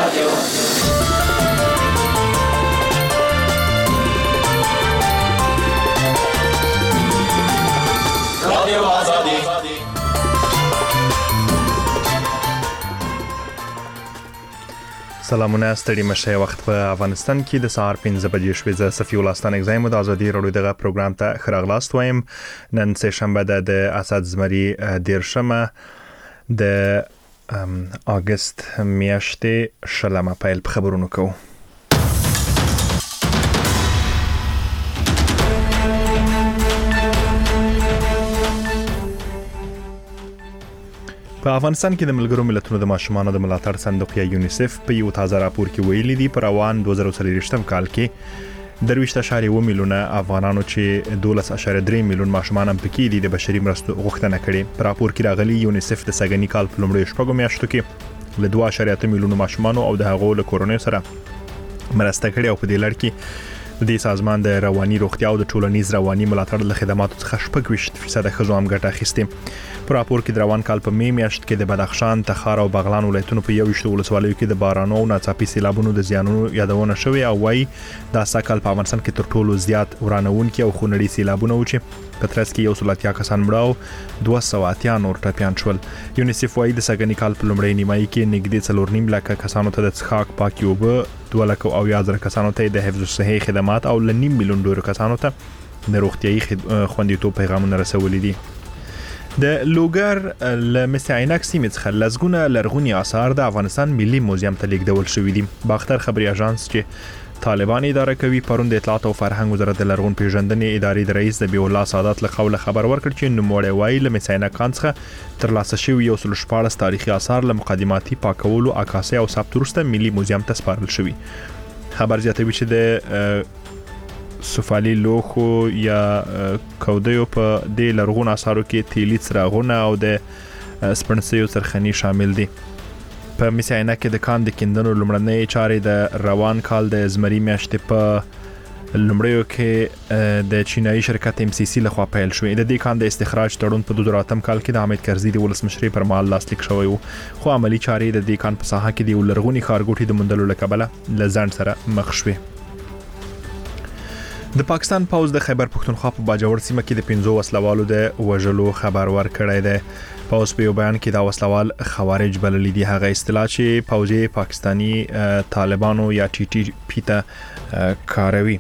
سلامونه ستړي مشه وخت په افغانستان کې د سهار 5 بجې شوې ز صفي ولستان اگزایم د ازادي رادیو دغه پروګرام ته خراغلاست وایم نن سه شنبه د اسد زمری دیرشمه د اگست میاشتې شلمه پیل خبرونو کوو. په افغانستان کې د ملګرو ملتونو د ماشومانو د ملاتړ صندوق یا یونیسف په یو تازه راپور کې ویلي دي پر روان 2023م کال کې 23.1 میلیونه افغانانو چې 12.3 میلیون ماشومان هم پکې دي د بشري مرستو غوښتنه کړې. په راپور کې راغلي یونیسف د سګنی کال په لومړیو شپږو میاشتو کې له 2.8 میلیونه ماشومان او د هغو له کورونو سره مرسته کړې او په دې لړ کې د دې سازمان د رواني روغتیا او د ټولنیز رواني ملاتړ له خدماتو څخه 20% خزو هم ګټه اخیستې. په راپور کې د روان کال په می میاشت کې د بدخشان، تخار او بغلان ولایتونو په 21 ولسوالیو کې د بارانو او ناڅاپي سیلابونو د زیانونو یادونه شوې او وايي دا سکهال په افغانستان کې تر ټولو زیات ورانونکي او خونړي سیلابونه و چې په ترڅ کې 180 کسان مړه او 280 نور ټپيان شول. یونیسف وايي د سګنی کال په لومړۍ نیمایي کې نږدې 4.5 لک کسانو ته د څښاک پاکي اوبه، 2,000 کسانو ته د حفظ الصحه خدمات او ل 1.5 میلیون ډیر کسانو ته د روغتيایي خوندیتوب پیغامونه رسولي دي. د لوګر لمس عینک سیمه څخه لزګونه لرغونی آثار د افغانستان ملي موزیم ته لیږدول شوې دي. باختر خبري اژانس چې طالبان اداره کوي پروند اطلاعات او فرهنګ وزارت د لرغون پیژندنې ادارې د رئیس د بیولله سادات له قوله خبر ورکړ چې نوموړی وايي لمس عینک څخه ترلاسه شوی 114 تاریخي آثار له مقدماتي پاکولو، عکاسي او ثبت وروسته ملي موزیم ته سپارل شوی. خبر زیاتوي چې د سفالي لوخو یا کودیو په د لرغون آثارو کې تیلی څراغونه او د سپنسیو سرخنی شامل دي. په مساینه کې د کان د کیندنو لمړنۍ چارې د روان کال د زمری میاشتې په لمړیو کې د چینایي شرکت MCC لخوا پیل شوې. د دې کان د استخراج تړون په 2008 کال کې د حامد کرزي د ولسمشرۍ پر مهال لاسلیک شوی وو، خو عملی چارې د دې کان په ساحه کې د لرغونی ښارګوټي د موندلو لپاره لزان سره مخ شوې. د پاکستان پوز د خیبر پختونخوا په باجوړ سیمه کې د 15 وسلوالو د وژلو خبر ورکړی دی. پوز په یو بیان کې دا وسلوال خوارج بللی دي، هغه اصطلاح چې پوزي پاکستانی طالبانو یا TTP ته کاروي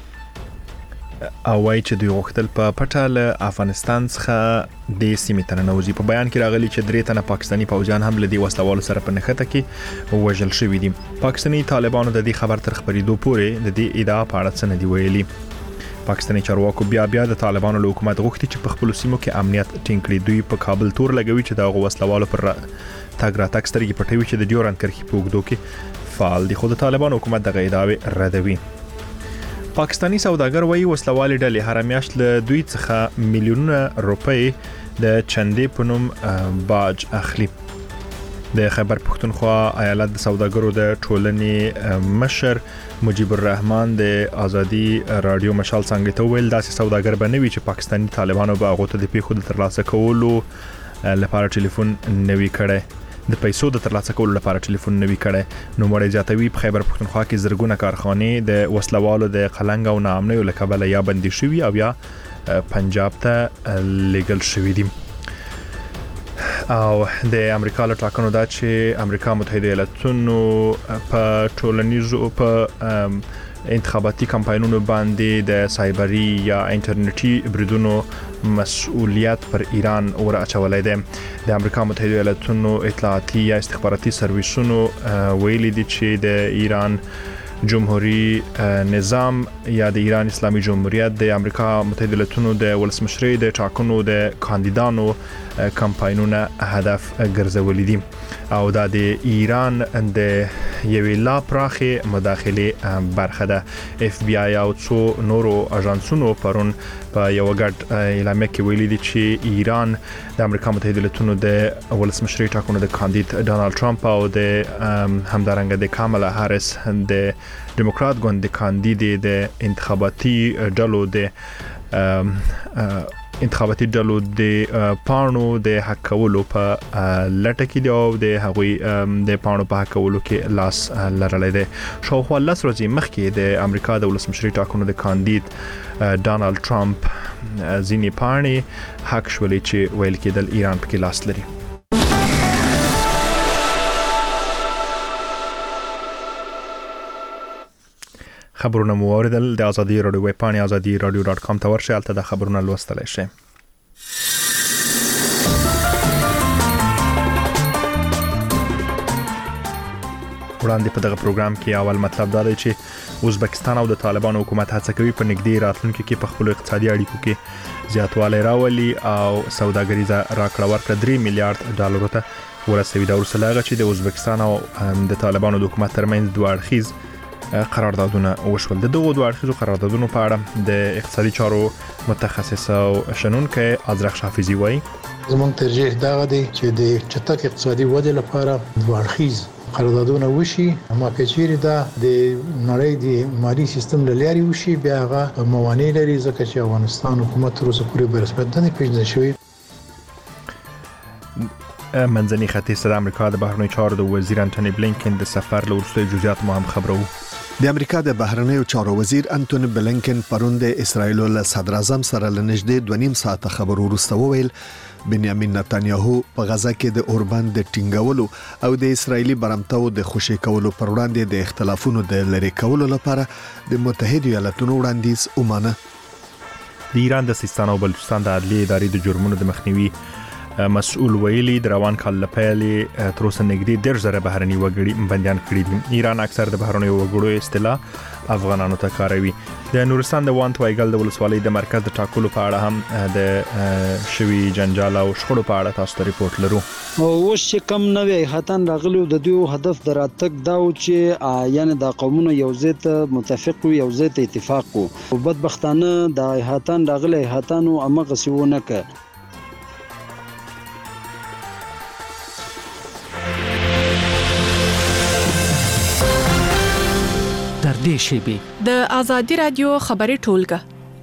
او وايي چې دوی غوښتل په پټه له افغانستان څخه د سیمې ته ننوځي. په بیان کې راغلي چې 3 تنه پاکستانی پوځیان هم له دې وسلوالو سره په نښته کې وژل شوي دي. پاکستانی طالبانو د دې خبر تر خبرېدو پورې د دې ادعا په اړه څه نه دی ویلي. پاکستانی چارواکو بیا د طالبانو له حکومت غوښتي چې په خپل سیمو کې امنیت ټینګ کړي. دوی په کابل تور لګوي چې دا وسلوالو پر تاګ راتګ سترګې پټوي چې د ډیورند کرښې په اوږدو کې فعال دي، خو د طالبانو حکومت دغه ادعاوې ردوي. پاکستانی سوداګر وایي وسلوالې ډلې هر میاشت له دوی څخه میلیونونه روپۍ د چندې په نوم باج اخلي. د خیبر پختونخوا ایالت د سوداګرو د ټولنې مشر مجيب الرحمن د ازادي رادیو مشال څنګه ته ویل داسې سوداګر بنوي چې پاکستانی طالبانو به هغه ته د پیښو د ترلاسه کولو لپاره ټلیفون نوي کړي، د پیسو د ترلاسه کولو لپاره ټلیفون نوي کړي. نو مړی زیاتوي په خیبر پختونخوا کې زرګونه کارخانې د وسلوالو د قلنګ او ناامنیو له کبله یا بندي شوي او یا پنجاب ته لیږل شوي دي. او د امریکا له ټاکنو دا چې امریکا متحده ایالاتونو په ټولنیزو په انتخاباتي کمپاینونو باندې د سایبری یا انټرنیټي بریدونو مسؤلیت پر ایران اور اچولای دی. د امریکا متحده ایالاتونو اطلاعاتي یا استخباراتي سرویسونو ویلي دي چې د ایران جمهوریت نظام یا د ایران اسلامي جمهوریت د امریکا متحده ایالاتونو د ولسمشرۍ د ټاکنو د کاندیدانو کمپاینونه هدف ګرځولي دي او دا د ایران د یوې لا پراخه مداخله برخه ده. FBI او څو نورو اژانسونو پرون په یو ګډ اعلامیه کې ویلي دي چې ایران د امریکا متحده ایالاتونو د ولسمشرۍ ټاکنو د کاندید ډانلډ ټرمپ او د همدارنګه د کاملا هاریس د ډیموکرات ګوند د کاندید د انتخاباتي ډلو د انتخاباتي ډلو د پاڼو د حق کولو په لټه کې دی او د هغوی د پاڼو په حق کولو کې لاس لرلی دی. شاوخوا 10 ورځې مخکې د امریکا د ولسمشري ټاکنو د کاندید ډانلډ ټرمپ ځینې پاڼې حق شولې چې ویل کېدل ایران پکې لاس لري. خبرونه مو اوریدل. د ازادي رادیو ویب پاڼې azadi.radio.com ته ورشئ، هلته د خبرونه لوستلی شئ. وړاندې په دغه پروګرام کې اول مطلب دا دی چې ازبکستان او د طالبانو حکومت هڅه کوي په نږدې راتلونکي کې په خپلو اقتصادي اړیکو کې زیاتوالی راولي او سوداګریزه راکړه ورکړه 3 میلیارډ ډالرو ته ورسوي. دا وروسته له هغه چې د ازبکستان او د طالبانو د حکومت ترمنځ دوه اړخیز قراردادونه وشول. د دغو دوه اړخیزو قراردادونو په اړه د اقتصادي چارو متخصص او شنونکی ازرق حافظي وایي زموږ ترجیح دا دی چې د چټک اقتصادي ودې لپاره دوه اړخیز قراردادونه وشي، اما کچېری دا د نړۍ د مالی سیستم لاري وشي بیا هغه موانع لري ځکه چې افغانستان حکومت تر اوسه پورې په رسمیت نه پیژندل شوی. منځني ختیځ د امریکا د بهرنیو چارو د وزیر انټونی بلینکن د سفر له وروستیو جزئیات مو هم خبرو. د امریکا د بهرنیو چارو وزیر انټونی بلینکن پرون د اسرایل له صدر اعظم سره لنږدې 2.5 ساعته خبرو وروسته وویل بنیامین نتانیاهو په غزا کې د اوربان د ټینګولو او د اسرایلی برمتاو د خوشی کولو پر وړاندې د اختلافونو د لری کولو لپاره د متحده ایالاتونو وړاندیز ومانه. د ایران د سیستان او بلوچستان د عدلیې ادارې د جرمونو د مخنیوي مسؤل ویلي د روان کال لپاره تر اوسه نږدې 10,000 بهرني وګړي بنديان کړي دي. ایران اکثر د بهرنیو وګړو اصطلاح افغانانو ته کاروي. د نورستان د وانت وایګل د ولسوالۍ د مرکز د ټاکلو په اړه هم د شوی جنجال او شخړو په اړه تاسو ته ریپورت لرو. اوس چې کم نوې هاتان راغلي د دوی هدف دراتک دا و چې یعنی د قومونو یو ځای ته متفق وي، یو ځای ته اتفاق وو. بدبختانه د هاتان راغلي هاتانو امغه سیونه ک د ازادي رادیو خبري ټولګه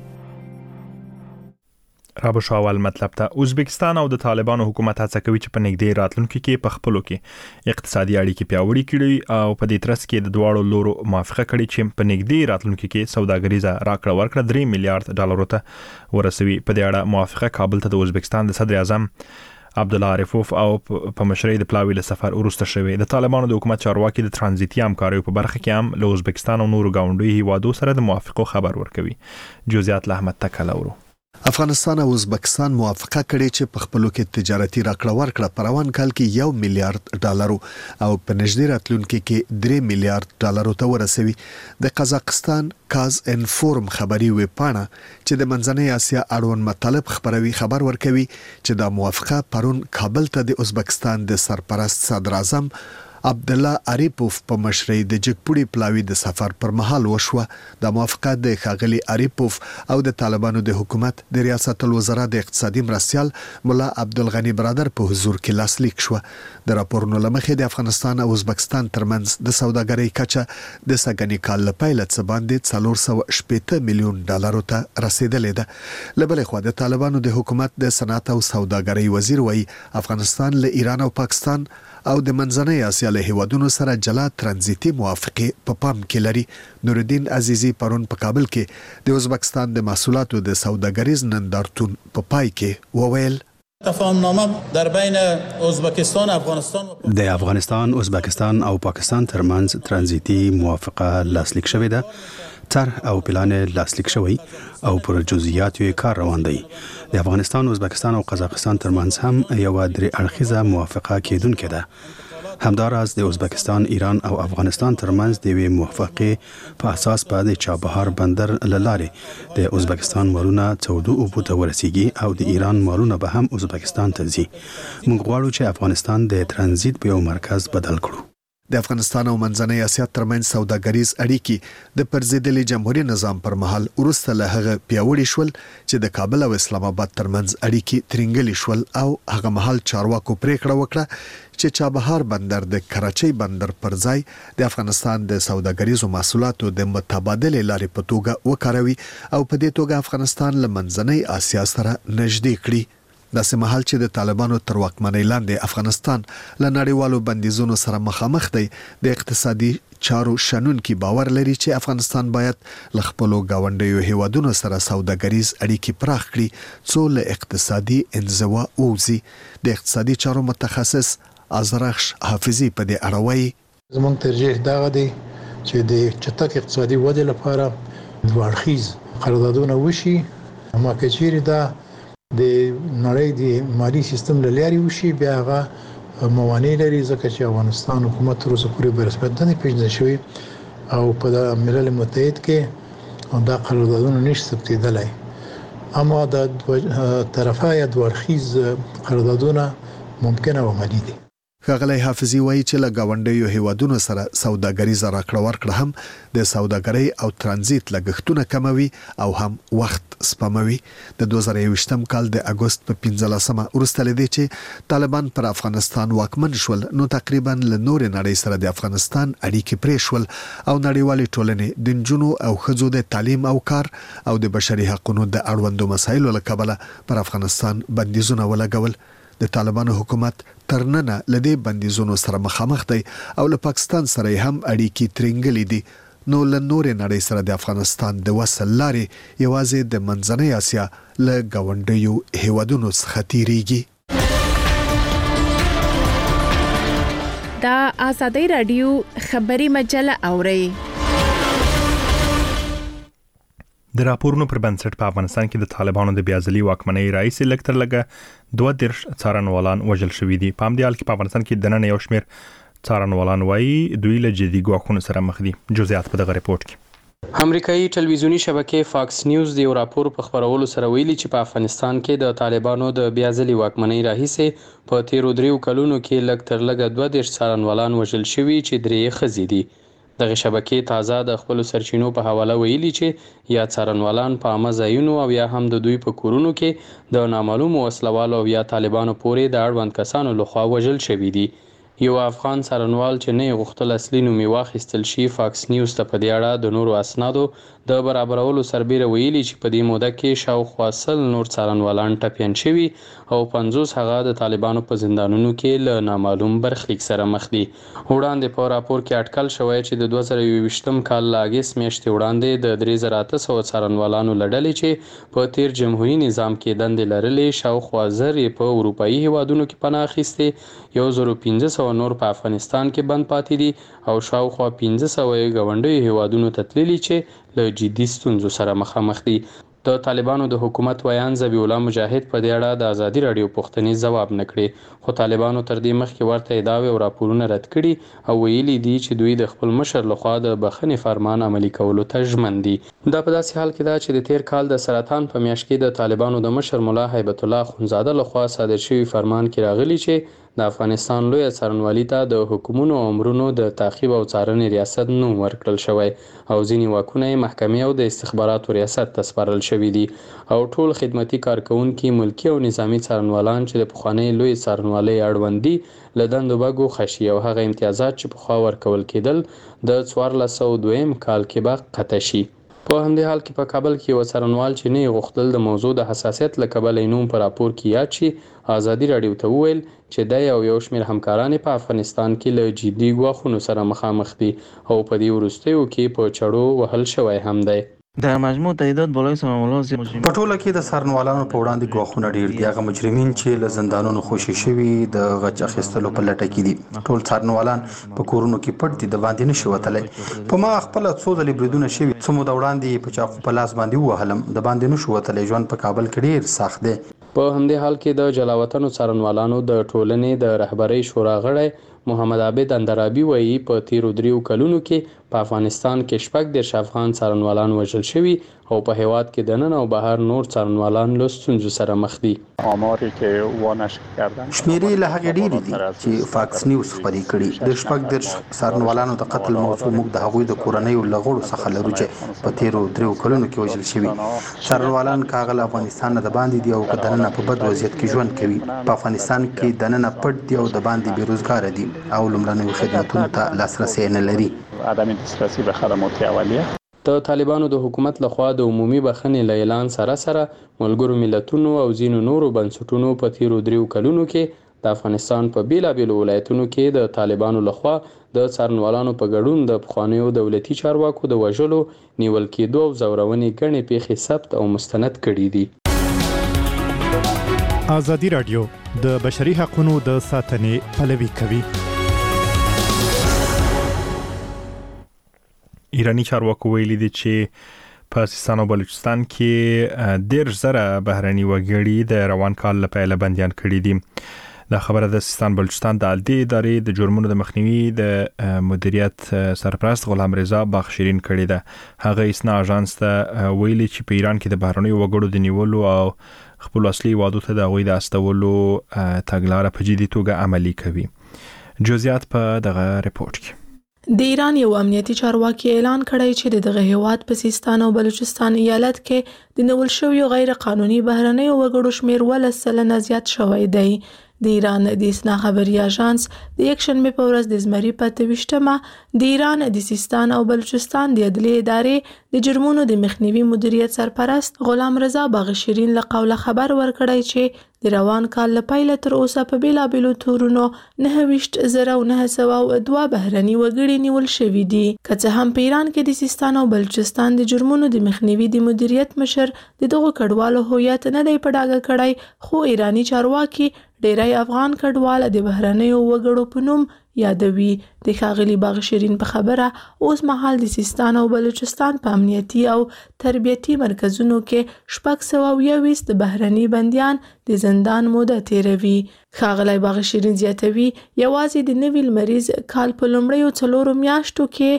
رابو شاول مطلب ته ازبکستان او د طالبانو حکومت هڅه کوي چې په نږدې راتلونکي کې په خپلو کې اقتصادي اړیکې پیاوړې کړي او په دې ترڅ کې د دواړو لورو موافقه کړي چې په نږدې راتلونکي کې سوداګریزه راکړه ورکړه 3 میلیارډ ډالرو ته ورسوي. په دې اړه موافقه کابل ته د ازبکستان د صدر اعظم عبدالله عارفوف او په مشرۍ د پلاوی له سفر وروسته شوی. د طالبانو د حکومت چارواکي د ترانزیتي همکاریو په برخه کې هم له ازبکستان او نورو گاونډیو هیوادو سره د موافقو خبر ورکوي. جزئیات له احمد تکلورو. افغانستان او ازبکستان موافقه کړې چې په خپلو کې تجارتي راکړه ورکړه په روان کال کې 1 میلیارډ ډالر او په نږدې راتلونکي کې 3 میلیارډ ډالر ته ورسوي. د قزاقستان کاز انفورم خبري ویب پاڼه چې د منځنۍ اسیا اړوند مطالب خبروي خبر ورکوي چې دا موافقه پرون کابل ته د ازبکستان د سرپرست صدر اعظم عبدالله عریپوف په مشرۍ د جګپوړي پلاوی د سفر پر مهال وشوه. د موافقه د ښاغلي عریپوف او د طالبانو د حکومت د ریاست الوزرا د اقتصادي مرستیال مولا عبدالغنی برادر په حضور کې لاسلیک شو. د راپورونو لمخې د افغانستان او ازبکستان ترمنځ د سوداګرۍ کچه د سګنی کال لپاره څه باندې 480 میلیون ډالر ته رسیدلې ده. لبل خو د طالبانو د حکومت د صنعت او سوداګرۍ وزیر وایي افغانستان له ایران او پاکستان او د منځنۍ اسیا له هیوادونو سره جلا ترانزیتي موافقه په پام کې لري. نورالدین عزیزی پرون په کابل کې د ازبکستان د محصولاتو د سوداګریز نندارتون په پای کې وویل تفاهمنامه در بین ازبکستان افغانستان د افغانستان، ازبکستان او پاکستان ترمنځ ترانزیتي موافقه لاسلیک شوې ده. طرح او پلان لاسلیک شوی او پر جزئیاتو کار روان دی. د افغانستان، ازبکستان او قزاقستان ترمنځ هم یو درې اړخیزه موافقه کېدونکې ده. همداراز د ازبکستان، ایران او افغانستان ترمنځ د یوې موافقې په اساس د چابهار بندر لارې د ازبکستان مالونه سعودي اوبو ته ورسیږي او د ایران مالونه به هم ازبکستان ته ځي. موږ غواړو چې افغانستان د ترانزیت په یو مرکز بدل کړو. د افغانستان او منځنۍ اسیا ترمنځ سوداګریز اړیکې د پرځېدلي جمهوریت نظام پر مهال وروسته له هغه پیاوړي شول چې د کابل او اسلام آباد ترمنځ اړیکې ترنګلي شول او هغه مهال چارواکو پریکړه وکړه چې چابهار بندر د کراچۍ بندر پر ځای د افغانستان د سوداګریزو محصولاتو د متبادل لارې په توګه وکاروي او په دې توګه افغانستان له منځنۍ اسیا سره نږدې کړي. داسې مهال چې د طالبانو تر واکمنۍ لاندې افغانستان له نړیوالو بندیزونو سره مخامخ دی، د اقتصادي چارو شنونکي باور لري چې افغانستان باید له خپلو ګاونډیو هیوادونو سره سوداګریز اړیکې پراخ کړي څو له اقتصادي انزوا ووځي. د اقتصادي چارو متخصص ازرخش حافظي په دې اړه وایي زموږ ترجیح دا دی چې د چټک اقتصادي ودې لپاره دوه اړخیز قراردادونه وشي، اما که چیرې دا د نړۍ د مالی سیستم له لارې وشي بیا هغه موانع لري، ځکه چې افغانستان حکومت تر اوسه پورې په رسمیت نه پیژندل شوی او په ملل متحد کې دا قراردادونه نشي ثبتېدلی. اما د طرفه یا دوه اړخیز قراردادونه ممکنه او عملي دي. ښاغلی حافظي وایي چې له ګاونډیو هیوادونو سره سوداګریزه راکړه ورکړه هم د سوداګرۍ او ترانزیت لګښتونه کموي او هم وخت سپموي. د 2021م کال د اګوست په 15مه وروسته لدی چې طالبان پر افغانستان واکمن شول، نو تقریبا له نورې نړۍ سره د افغانستان اړیکې پرې شول او نړیوالې ټولنې د نجونو او ښځو د تعلیم او کار او د بشري حقوقو د اړوندو مسایلو له کبله پر افغانستان بندیزونه ولګول. د طالبانو حکومت ترننه لدی بندیزونو سره مخامخ دی او له پاکستان سره هم اړیکې ترنګلې دي. نو له نورې نړۍ سره د افغانستان د وصل لارې یوازې د منځنۍ اسیا له ګاونډیو هیوادونو څخه تیریږي. دا آزادۍ رادیو خبري مجله اوري. د راپورونو پر بنسټ په افغانستان کې د طالبانو د بیازلي واکمنۍ رئیس لکتر لګه 32 څارنوالان وژل شوي دي. په همدې حال کې په افغانستان کې د نن یو شمېر څارنوالان وایي دوی له جدي ګواښونو سره مخ دي. جزئیات په دغه ریپورت کې. امریکایي ټلویزیونی شبکې فاکس نیوز د یو راپور په خبرولو سره ویلي چې په افغانستان کې د طالبانو د بیازلي واکمنۍ راهیسې په تیرو 3 کلونو کې لکتر لګه 32 څارنوالان وژل شوي چې 3 ښځې دي. دغه شبکې تازه د خپل سرچینو په حواله ویلي چې یا څارنوالان په عامه ځایونو او یا هم د دوی په کورونو کې د نامعلومو وسلوالو او یا طالبانو پورې د اړوند کسانو لخوا وژل شوي دي. یو افغان څارنوال چې نه غوښتل اصلي نوم واخیستل شي فاکس نیوز ته په دې اړه د نورو اسنادو د برابرولو سربیره ویلي چې په دې موده کې شاوخوا 100 نور څارنوالان ټپیان شوي او 50 هغه د طالبانو په زندانونو کې له نامعلوم برخلیک سره مخ دي. وړاندې په راپور کې اټکل شوی چې د 2021م کال له اګست میاشتې وړاندې د 3800 څارنوالانو لړلې چې په تیر جمهوریت نظام کې دندې لرلې شاوخوا 1000 په اروپایي هیوادونو کې پناه اخیستې، 1500 نور په افغانستان کې بند پاتې دي او شاوخوا 1500 ګاونډیو هیوادونو ته تللي چې له جدي ستونزو سره مخامخ دي. د طالبانو د حکومت ویان ذبیح الله مجاهد په دې اړه د ازادي رادیو پوښتنې ځواب نه کړي، خو طالبانو تر دې مخکې ورته ادعاوې او راپورونه رد کړي او ویلي دي چې دوی د خپل مشر لخوا د بخښنې فرمان عملي کولو ته ژمن دي. دا په داسې حال کې ده چې د تیر کال د سرطان په میاشت کې د طالبانو د مشر ملا هیبت الله خونزاده لخوا صادر شوی فرمان کې راغلی چې د افغانستان لوی څارنوالي ته د حکومتونو او امرونو د تعقیب او څارنې ریاست نوم ورکړل شوی او ځینې واکونه یې محکمې او د استخباراتو ریاست ته سپارل شوي دي او ټول خدمتي کارکونکي ملکی او نظامی څارنوالان چې د پخوانۍ لوی څارنوالۍ اړوند دي له دندو به ګوښه شي او هغه امتیازات چې پخوا ورکول کېدل د 1402 کال کې به قطع شي. په همدې حال کې په کابل کې یو څارنوال چې نه غوښتل د موضوع د حساسیت له کبله نوم په راپور کې یاد شي آزادي رادیو ته وویل چې د یو شمېر همکاران په افغانستان کې له جدي ګواښونو سره مخامخ دي او په دې وروستیو کې په چړو وهل شوی هم دی. در مجموع تعداد بالای سرمالات په ټوله کې د سرنوالانو په وړاندې ګواښونه ډیر دي. هغه مجرمین چې له زندانونو خوشي شوي د غچ اخیستلو په لټه کې دي. ټول سرنوالان په کورونو کې پټ دي، د باندې نشي وتلی. په ما خپل څو ځلې بریدونه شوي، څو مو د وړاندې په چاقو په لاس باندې ووهلم، د باندې نشو وتلی. ژوند په کابل کې ډیر سخت دی. په همدې حال کې د جلاوطنو څارنوالانو د ټولنې د رهبرۍ شورا غړی محمد عابد اندرابي وایي په تیرو 3 کلونو کې په افغانستان کې 14 افغان څارنوالان وژل شوي او په هیواد کې د نن او بهر نور څارنوالان له ستونزو سره مخ دي. شمیرې له هغې ډېرې دي چې فاکس نیوز خپرې کړي. د 14 څارنوالانو د قتل موضوع موږ د هغوی د کورنیو له غړو څخه لرو چې په تیرو 3 کلونو کې وژل شوي. څارنوالان کاغه له افغانستان نه د باندې دي او که دننه په بد وضعیت کې ژوند کوي. په افغانستان کې دننه پټ دي او د باندې بیروزګار دي او لومړنیو خدماتو ته لاسرسي نه لري. د طالبانو د حکومت لخوا د عمومي بخښنې له اعلان سره ملګرو ملتونو او ځینو نورو بنسټونو په تیرو 3 کلونو کې د افغانستان په بیلابیلو ولایتونو کې د طالبانو لخوا د څارنوالانو په ګډون د پخوانیو دولتي چارواکو د وژلو، نیول کېدو او ځورونې ګڼې پیښې ثبت او مستند کړي دي. ازادي راډیو د بشري حقوقو د ساتنې پلوي کوي. ایرانی چارواکو ویلي دي چې په سیستان او بلوچستان کې 10,000 بهرني وګړي د روان کال لپاره بنديان کړي دي. دا خبره د سیستان بلوچستان د عدلي ادارې د جرمونو د مخنیوي د مدیریت سرپرست غلام رضا باغشیرین کړي ده. هغه اسنا اژانس ته ویلي چې په ایران کې د بهرني وګړو د نیولو او خپل اصلي وادو ته د غوي د استولو تګلارې په جدي توګه عملي کوي. جزئیات په دغه رپورت کې. د ایران یو امنیتي چارواکي اعلان کړی چې دغه هیواد په سیستان او بلوچستان ایالت کې د نیول شویو غیر قانوني بهرني وګړو شمیر 10% زیات شوی دی. د ایران د اسنا خبري اژانس د یک شنبه په ورځ د زمري په 28مه د ایران د سیستان او بلوچستان د عدلي ادارې د جرمونو د مخنیوي مدیریت سرپرست غلام رضا باغشیرین له قوله خبر ورکړی چې د روان کال له پیله تر اوسه په بیلابیلو تورونو 9,902 بهرني وګړي نیول شوي دي. که څه هم په ایران کې د سیستان او بلوچستان د جرمونو د مخنیوي د مدیریت مشر د دغو کډوالو هویت نه دی په ډاګه کړی، خو ایرانی چارواکي ډیری افغان کډوال د بهرنیو وګړو په نوم یادوي. د ښاغلي باغشیرین په خبره اوس مهال د سیستان او بلوچستان په امنیتي او تربیتي مرکزونو کې 620 د بهرني بنديان د زندان موده تیروي. ښاغلی باغشیرین زیاتوي یوازې د نوي لمریز کال په لومړیو 4 میاشتو کې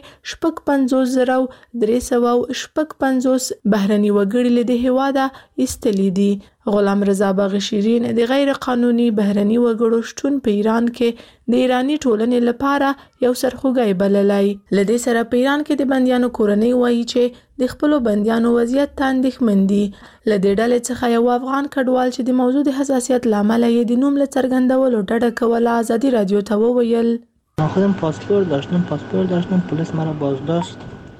55,350 بهرني وګړي له هیواده ایستلي دي. غلام رضا باغشیرین د غیر قانوني بهرني وګړو شتون په ایران کې د ایرانی ټولنې لپاره یو سرخوږی بللی. لدې سره په ایران کې د بنديانو کورنۍ وایي چې د خپل بنديانو وضعیت ته اندېښمن دي. لدې ډلې څخه یو افغان کډوال چې د موضوع د حساسیت لامل یې د نوم له څرګندولو ډډه کوله ازادي رادیو ته وویل: خودم پاسپورت داشتم پلیس مرا بازداشت.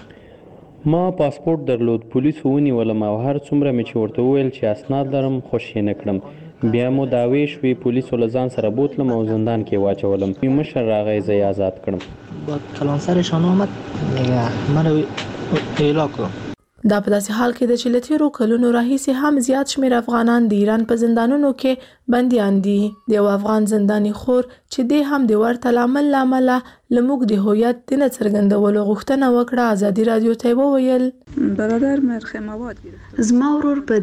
ما پاسپورت درلود، پولیس ونیولم او هر څومره مې چې ورته وویل چې اسناد لرم خوش یې نه کړم. بیا مو دعوی شوې، پولیسو له ځان سره بوتلم او زندان کې واچولم. مشر راغی، زه یې آزاد کړم. با کلانسرشان آمد منو ایلا کړم. دا په داسې حال کې د چې له تیرو کلونو راهیسې هم زیات شمېر افغانان د ایران په زندانونو کې بندیان دي. د یو افغان زنداني خور چې دی هم د ورته لامل له امله له موږ د هویت د نه څرګندولو غوښتنه وکړه. ازادي رادیو ته وویل: برادر مرخ مواد گرفت. زما ورور په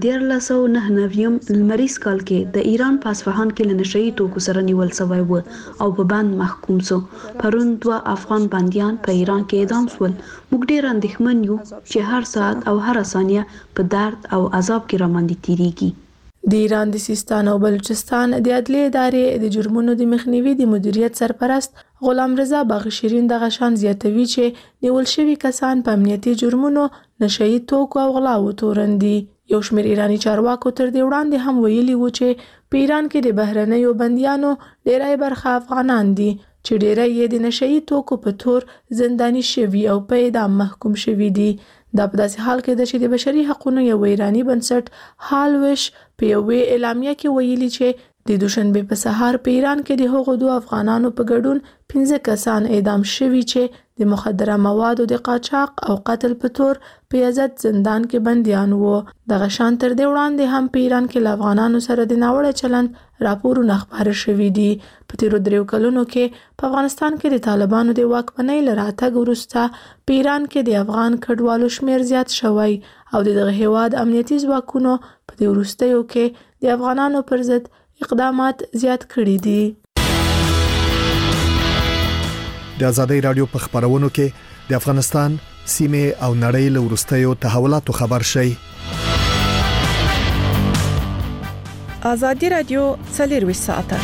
1999 لمریز کال کې د ایران په اصفهان کې له نشهیي توکو سره نیول شوی و او په بند محکوم شو. پرون 2 افغان بندیان په ایران کې اعدام شول. موږ ډېر اندېښمن یو چې هر ساعت او هر ثانیه په درد او عذاب کې رامنځته کیږي. د ایران د سیستان او بلوچستان د عدلي ادارې د جرمونو د مخنیوي د مدیریت سرپرست غلام رضا باغشیرین دغه شان زیاتوي چې نیول شوي کسان په امنیتي جرمونو، نشهیي توکو او غلاو تورن دي. یو شمېر ایرانی چارواکو تر دې وړاندې هم ویلي وو چې په ایران کې د بهرنیو بندیانو ډیری برخه افغانان دي چې ډیری یې د نشهیي توکو په تور زنداني شوي او په اعدام محکوم شوي دي. دا په داسې حال کې ده چې د بشري حقوقو یو ایرانی بنسټ هالوش په یوې اعلامیه کې ویلي چې د دوشنبه په سهار په ایران کې د هغو 2 افغانانو په ګډون 15 کسان اعدام شوي چې د مخدره موادو د قاچاق او قتل په تور په یزد زندان کې بندیان وو. دغه شان تر دې وړاندې هم په ایران کې له افغانانو سره د ناوړه چلند راپورونه خبره شوي دي. په تیرو 3 کلونو کې په افغانستان کې د طالبانو د واکمنۍ له راتګ وروسته په ایران کې د افغان کډوالو شمیر زیات شوی او دغه هیواد امنیتي ځواکونو په دې وروستیو کې د افغانانو پر ضد اقدامات زیات کړي دي. د ازادي رادیو په خبرونو کې د افغانستان سیمه او نړۍ له وروستیو تحولاتو خبر شي. ازادي رادیو 24 ساعته.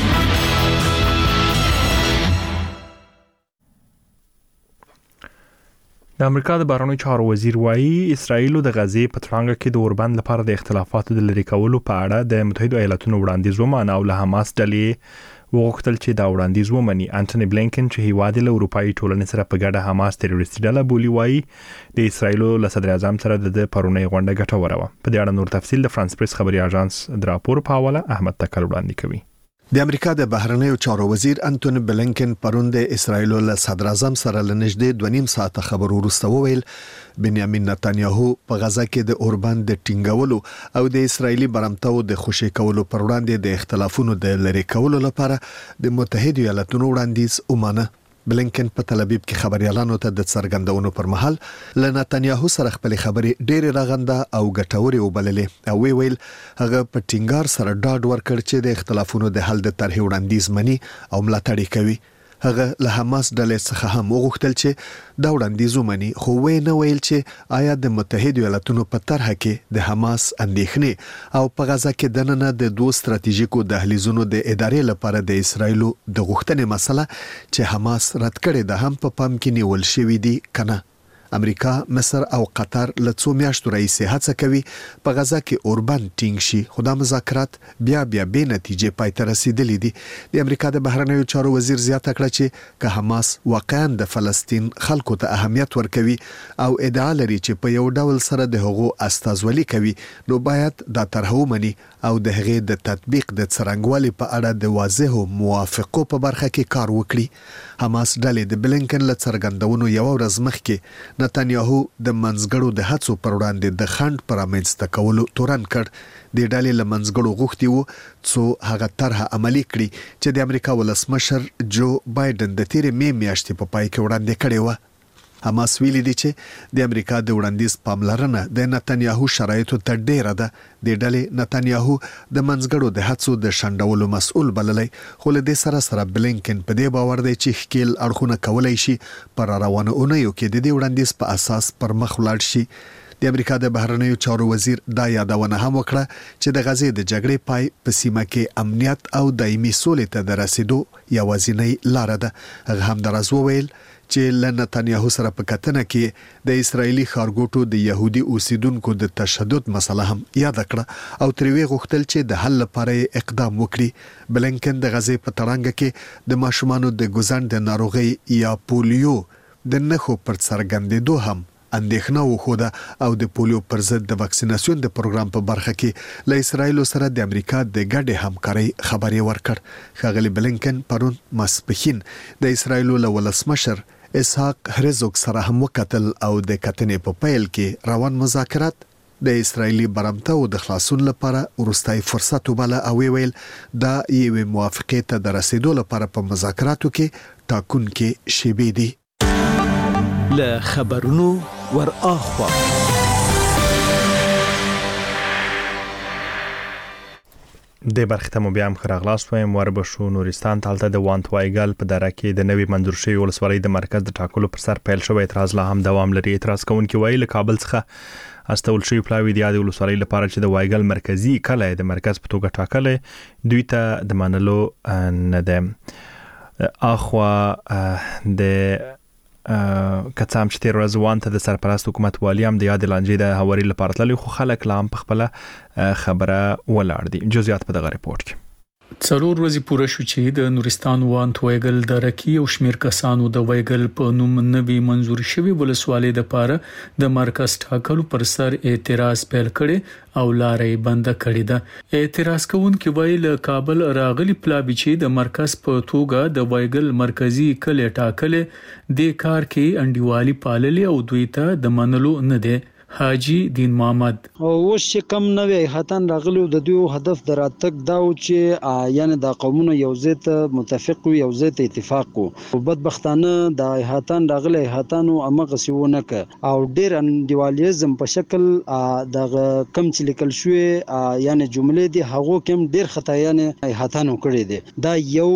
د امریکا د بهرنیو چارو وزیر وایي اسرایل د غزې په تړانګه کې د اوربند لپاره د اختلافاتو د لری کولو په اړه د متحده ایالاتونو وړاندیز ومانه او له حماس ډلې وغوښتل چې دا وړاندیز ومني. انټونی بلینکن چې هیواد له اروپאי ټولنې سره په ګډه حماس تروریستي ډله بولی وایي د اسرایل له صدر اعظم سره د پرونی غونډه ګټوره و. په دې اړه نور تفصیل د فرانس پریس خبري اژانس د راپور په حواله احمد تکل وړاندې کوي. د امریکا د بهرنیو چارو وزیر انټونی بلینکن پرون د اسرایل له صدر اعظم سره لنږدې 2.5 ساعته خبرو وروسته وویل بنیامین نتانیاهو په غزا کې د اوربند د ټینګولو او د اسرایلی برمتو د خوشی کولو پر وړاندې د اختلافونو د لری کولو لپاره د متحده ایالاتونو وړاندیز ومانه. بلینکن په تل ابیب کې خبريالانو ته د څرګندونو پر مهال ل نتانیاهو سره خپل خبرې ډېر راغنده او ګټوري وبللې او ویل هغه په ټینګار سره ډاډ ورکړ چې د اختلافونو د حل د طرح وړاندیز مني او ملاتړ کوي. هغه له حماس ډلې څخه هم وغوښتل چې دا وړاندیز ومني خو وې نه ویل چې آیا د متحده ایالاتونو په طرح کې د حماس اندېښنې او په غزا کې دننه د دوه ستراتیژیکو دهلیزونو د ادارې لپاره د اسرایل د غوښتنې مسله چې حماس رد کړي د هم په پام کې نیول شوې دي کنه. امریکا، مصر او قطر له څو میاشتو راهیسې هڅه کوي په غزا کې اوربند ټینګ شي خو د مذاکرات بیا به نتیجې پای ته رسیدلې دي. د امریکا د بهرنیو چارو وزیر زیاته کړه چې که حماس واقعا د فلسطین خلکو ته اهمیت ورکوي او ادعا لري چې په یو ډول سره د هغو استازولي کوي نو باید دا طرح ومني او د هغې د تطبیق د څرنګوالي په اړه د واضحو موافقو په برخه کې کار وکړي. حماس ډلې د بلینکن له څرګندونو یو ورځ مخکې نتانیاهو د منځګړو د هڅو پر وړاندې د خنډ پر رامنځته کولو تورن کړ. د ډلې له منځګړو غوښتي وو څو هغه طرح عملي کړي چې د امریکا ولسمشر جو بایدن د تیرې می میاشتې په پای کې وړاندې کړی و. حماس ویلي دي چې د امریکا د وړاندیز پاملرنه د نتانیاهو شرایطو ته ډیره ده. د ډلې نتانیاهو د منځګړو د هڅو د شندولو مسؤل بللی خو له دې سره بلینکن په دې باور دی چې ښکیل اړخونه کولای شي پر روانه اونیو کې د دې وړاندیز په اساس پر مخ ولاړ شي. د امریکا د بهرنیو چارو وزیر دا یادونه هم وکړه چې د غزې د جګړې پای په سیمه کې امنیت او دایمي سولې ته د رسیدو یوازینۍ لار ده. هغه هم دراز وویل چې ل نتانیاهو سره په کتنه کې د اسرایلی خارګوټو د يهودي اوسیدونکو د تشدد مسله هم یاد کړه او تروي غوښتل چې د حل لپاره اقدام وکړي. بلینکن د غزې په تړانګه کې د ماشومانو د ګوزند د ناروغي یا پولیو د نخو پر څرګندېدو هم اندېښنه وښوده او د پولیو پر ضد د واکسیناسیون د پروګرام په برخه کې له اسرایل سره د امریکا د ګډې همکارۍ خبرې ورکړ. ښاغلي بلینکن پرون ماسپښین د اسرایل له ولسمشر اسحاق هرزوگ سره هم وکتل او د کتنې په پیل کې روان مذاکرات د اسرایلی برمتو د خلاصون لپاره ورستای فرصت وباله او ویل دا یو موافقه ته د رسیدو لپاره په مذاکراتو کې ټاکونکې شیبې دي. له خبرونو ور اخوا د برختمو بیا هم خراغلاس وایم وربشو نورستان تالته د وانت وایګل په دره کې د نوي منظور شوی ولسوالۍ د مرکز د ټاکلو پر سر پیل شوی اعتراض لا هم دوام لري. اعتراض کوونکي وایي له کابل څخه استول شوی پلاوی د ولسوالۍ لپاره چې د وایګل مرکزی کله د مرکز په توګه ټاکلې دوی ته د منلو نه ده. اخوا د کڅام چې تیر ورځ وانت د سرپرست حکومت والی هم د یاد لانجې د هواري لپاره تللی خو خلک لام په خپل خبره ولاړ دي. جزئیات په دغه ریپورت کې. څلور ورځې پوره شو چې د نورستان وانت وایګل درکی او شمیر کسانو د وایګل په نوم نوي منظور شوی ولسوالۍ د پاره د مرکز ټاکلو پر سر اعتراض پیل کړي او لارې بند کړي ده. اعتراض کوونکي وایي له کابل راغلي پلاوی چې د مرکز په توګه د وایګل مرکزی کلی ټاکل د کار کې انډیوالي پاللې او دوی ته د منلو نه ده. حاجی دین محمد. اوس چې کم نوې هاتان راغلو د دوی هدف دراتک دا و چې یعنی د قومونو یو ځای ته متفق وي، یو ځای ته اتفاق کو. بدبختانه د هاتان راغلي هاتانو امغه سیونه ک او ډیر انډیوالیزم په شکل د کم چې لیکل شوی یعنی جملې دي هغه کم ډیر خطایانه هاتانو کړی دي. دا یو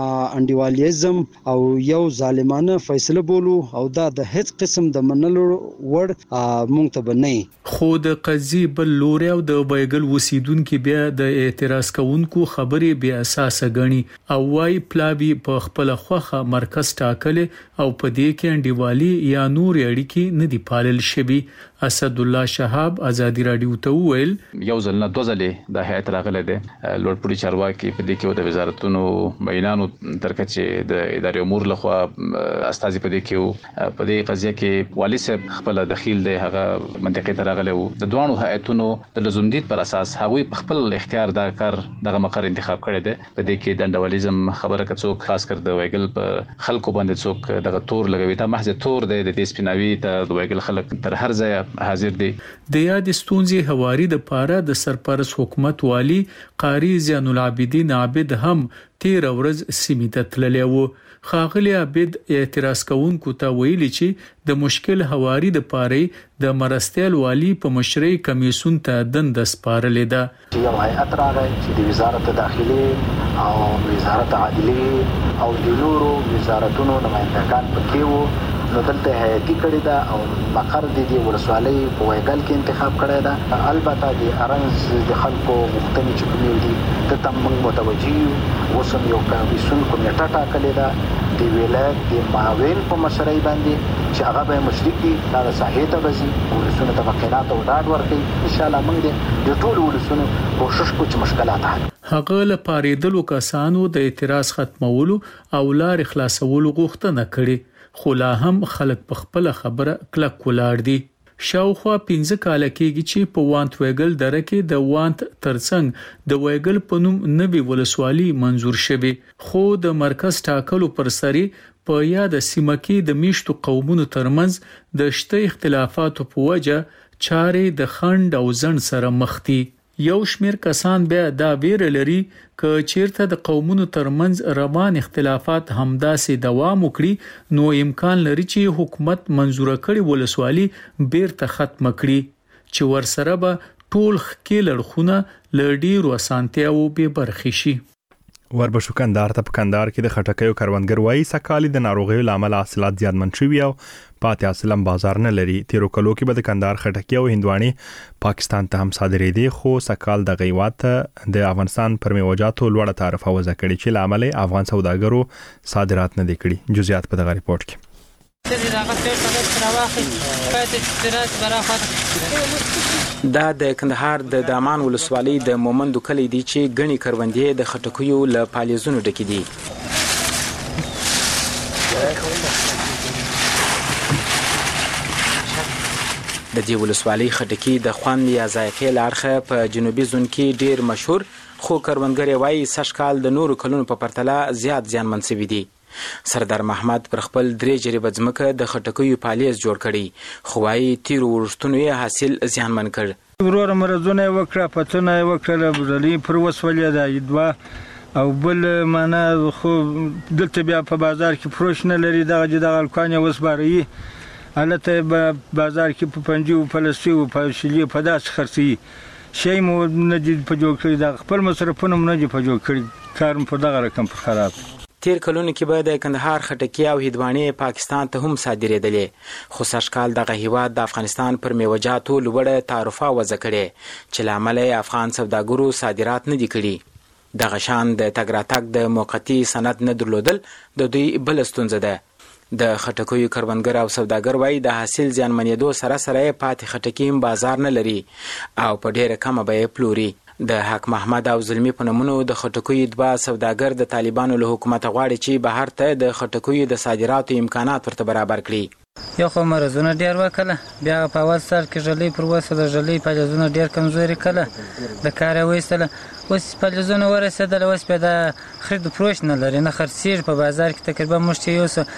انډیوالیزم او یو ظالمانه فیصله بولو او دا د هیڅ قسم د منلو وړ مونږ ته نه. خو د قضیه بل لوري او د وایګل وسیدونکو بیا د اعتراض کوونکو خبرې بیا اساسه غني او وايي پلابي په خپل خوخه مرکز ټاکل او په دې کې انډیوالي یا نور اړیکی نه دی پالل شوی. اسد الله شهاب ازادي رادیو ته ویل یو ځل نه دوه ځلې د هیئت راغله ده لوړپوړي چارواکي په دې کې د وزارتونو بینانو ترکه د ادارې امور لخوا استازي په دې کې په دې قضیه کې والي صاحب خپل دخیل دی هغه منطقې ته راغله وو د دوانو هیئتونو د لزومدید پر اساس هغوی په خپل اختیار دا کار دغه مقر انتخاب کړی دی. په دې کې د انډیوالیزم خبره کڅوک خاص کر د وایګل په خلکو باندې څوک دغه تور لګوي ته محض تور دی د دې سپیناوي ته د وایګل خلک تر هر ځای حاضر دي. د یاد ستونزې هواري د پاره د سرپرست حکومت والی قاری زین العابدین عابد هم تیر ورځ سیمه تللی وو. خاغلی عابد اعتراض کوونکو ته ویلي چې د مشکل هواري د پاره د مرستیال والی په مشرۍ کمیسون ته دند سپارلې ده. یو هیئت راغی چې د وزارت داخلي او وزارت عدلیه او د نورو وزارتونو نمائندگان پکې وو. نو دلته هیئتي کړی دا او مقر د دې ولسوالۍ په وایګل کې انتخاب کړی دا. البته د ارنز د خلکو مختلف چکمې دي ته تم متوجي وسم یو کمیسون کمیټه ټاکلې ده د ولایت د معاون په مشرۍ باندې چې هغه به مشرک دي دا صحیح ته وزي ولسونه تفقینات او ډاډ ورکړي. ان شاء الله موږ د ټول ولسونو کوشش کوو چې مشکلات حل هغه لپاره د کسانو د اعتراض ختمولو او لار خلاصولو غوښتنه کړې خو لا هم خلک په خپل خبره کلک ولاړ دي. شاوخوا 15 کال کېږي چې په وانت ویګل دره کې د وانت ترڅنګ د ویګل په نوم نوې ولسوالي منزور شوه خو د مرکز ټاکلو پر سری په یاد سیمه کې د میشتو قومونو ترمنځ د شته اختلافاتو په وجه چارې د خند او ځن سره مخ دي. یو شمیر کسان بیا دا ویر لري ک چیرته د قومونو ترمنځ روان اختلافات همداسې دوام وکړي نو امکان لري چې حکومت منزور کړي ولسوالي بیرته ختم کړي چې ورسره به ټول خکې لړخونه لړډیرو اسانتیاو به برخې شي. وربشو کندهار ته په کندهار کې د خټکیو کروندګر وایي سکالي د ناروغیو لامل حاصلات زیاتمن شوي او پاتې حاصل بازار نه لري. تیرو کلو کې به د کندهار خټکی او هندواني پاکستان ته هم صادرېدي خو سکال د غیوات د افغانستان پر میوجاتو لوړه تعرفه وضع کړي چې لامل افغان سوداګرو صادرات نه دي کړي. جزئیات په دغه ریپورت کې دا د کندهار د دامان ولسوالۍ د مومندو کلی دی چې غني کروندې د خټکیو له پالیزونو ډکې دي. د دې ولسوالۍ خټکی د خوند یا ذایقې لاړخه په جنوبي زون کې ډیر مشهور خو کروندګر وایي سشکال د نورو کلونو په پرتله زیات زیانمن شوي دي. سردار محمد پر خپل 3 جریبه ځمکه د خټکیو پالیز جوړ کړي خو وايي تیر ورښتونو یې حاصل زیانمن کړ. ورور مرزونه وکړه پتونه وکړه برلې پر وسولې دا یدوا او بل معنا خو دلته بیا په بازار کې فروش نه لري دغه الکان وسباري الته بازار کې په پنجو فلسطین په شلی په داس خرسي شی مو نه په جوړ کړی د خپل مصرفونه نه په جوړ کړی کارم په دغه رقم په خراب. تیر کلونو کې به د کندهار خټکی او هندواني پاکستان ته هم صادرېدلې خو سشکال دغه هیواد د افغانستان پر میوجاتو لوړه تعرفه وضع کړي چې لامل افغان سوداګرو صادرات نه دي کړي. دغه شان د تګ راتګ د موقتی سند نه درلودل د دوی بل ستونزه ده. د خټکیو کروندګر او سوداګر وایي د حاصل زیانمنېدو سره سره پاتې خټکی بازار نه لري او په ډیره کمه به پلوري. د حق محمد او زلمی په نومونو د خټکیو دوا سوداګر د طالبانو له حکومت غواړي چې بهر ته د خټکیو د صادراتو امکانات ورته برابر کړي. یو خو مرزونه ډیر وکړه بیا په اول سر کې جلې پر وسه د جلې پالیزونه ډیر کمزوري کړه د کار وېستله اوس پالیزونه ورسېدل اوس په د خرید فروش نه لري نه خرڅیر په بازار کې تقریبا مشته یو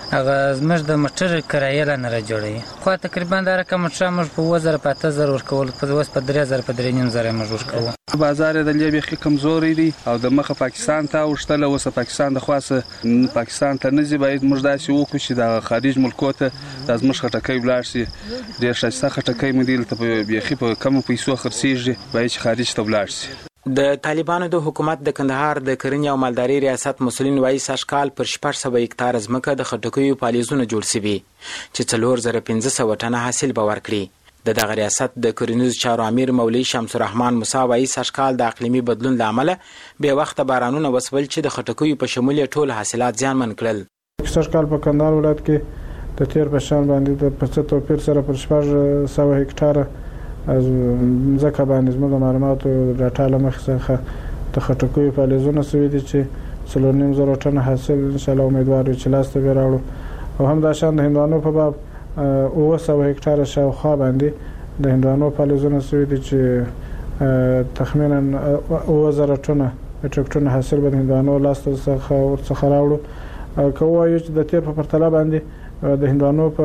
هغه زموږ د موټر کرایه نه را جوړي خو تقریبا دا رقم موټر موږ په 2000 په 8000 ورکول په اوس په 3000 په 3500 موږ ورکو بازار د لیبي خې کمزوري دي او د مخه پاکستان ته ورشتله اوس پاکستان د خاصه پاکستان ته نه زی باید موږ داسې وکړو چې د خارج ملکو ته د ازمش خټکۍ ولاړ شي ډېر شایسته خټکۍ مدیل ته په بیخي په کم پیسو خرڅیږي باید چې خارج ته ولاړ شي د طالبانو د حکومت د کندهار د کرنې او مالداري ریاست مسولین وایي ساشکال پر 400 هکتار ځمکه د خټکیو پالیزونه جوړ شوي چې 4500 ټنه حاصل به ورکړي د دغه ریاست د کرنیز چارو امیر مولوی شمس الرحمن موسی وایي ساشکال د اقلیمي بدلون لامل به وخت بارانونه وسول چې د خټکیو په شمول ټول حاصلات زیانمن کړل ساشکال په کندهار ولایت کې د تیر په شان باندې د پڅ توپیر سره پر 400 هکتار از ځکه باندې زموږ د معلوماتو ډاټا لمخ څخه د خټکیو فعالیتونه سوي دي چې 3.5 ټن حاصل ان شاء الله امیدوار یو چې لاسته وراړو او هم دا شان د هندوانو په باب 900 هکتار شاوخوا باندې د هندوانو فعالیتونه سوي دي چې تخمینا 2000 ټن میټریک ټن حاصل به د هندوانو لاسته څخه راوړو کوو چې د تیر په پرتله باندې د هندوانو